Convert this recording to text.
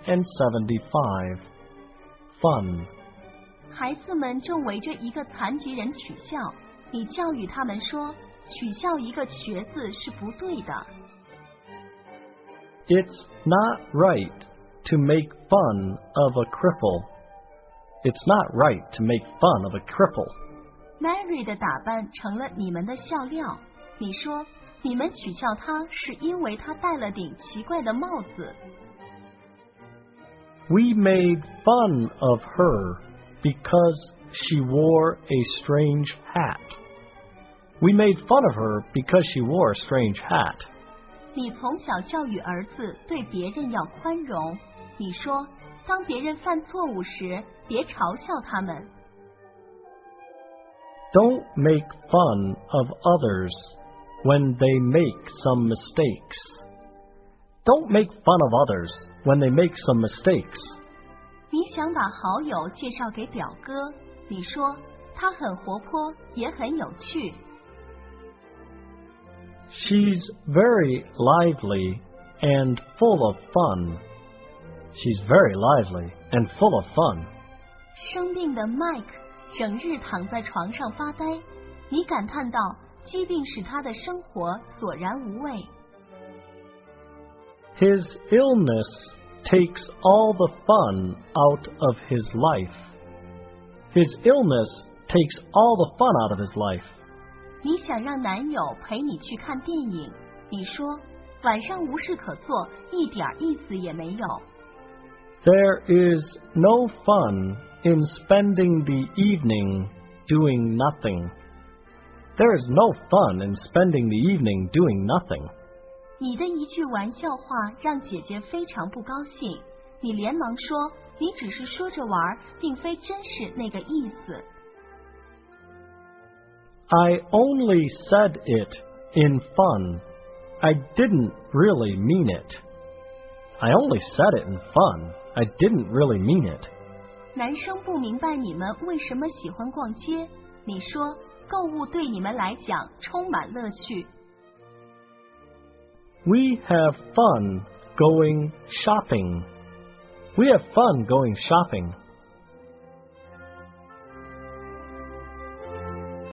175. Fun. 孩子们正围着一个残疾人取笑，你教育他们说，取笑一个瘸子是不对的。 It's not right to make fun of a cripple. It's not right to make fun of a cripple. Mary 的打扮成了你们的笑料，你说你们取笑她是因为她戴了顶奇怪的帽子。 We made fun of her because she wore a strange hat. We made fun of her because she wore a strange hat. 你从小教育儿子对别人要宽容，你说当别人犯错误时，别嘲笑他们。 Don't make fun of others when they make some mistakes. Don't make fun of others when they make some mistakes. 你想把好友介绍给表哥，你说他很活泼，也很有趣。 She's very lively and full of fun. She's very lively and full of fun. 生病的 Mike 整日躺在床上发呆，你感叹道，疾病使他的生活索然无味。 His illness takes all the fun out of his life. His illness takes all the fun out of his life. 你想让男友陪你去看电影，你说晚上无事可做，一点意思也没有。 There is no fun in spending the evening doing nothing. There is no fun in spending the evening doing nothing. 你的一句玩笑话让姐姐非常不高兴，你连忙说你只是说着玩，并非真是那个意思。 I only said it in fun. I didn't really mean it. I only said it in fun. I didn't really mean it. 男生不明白你们为什么喜欢逛街，你说购物对你们来讲充满乐趣。 We have fun going shopping. We have fun going shopping.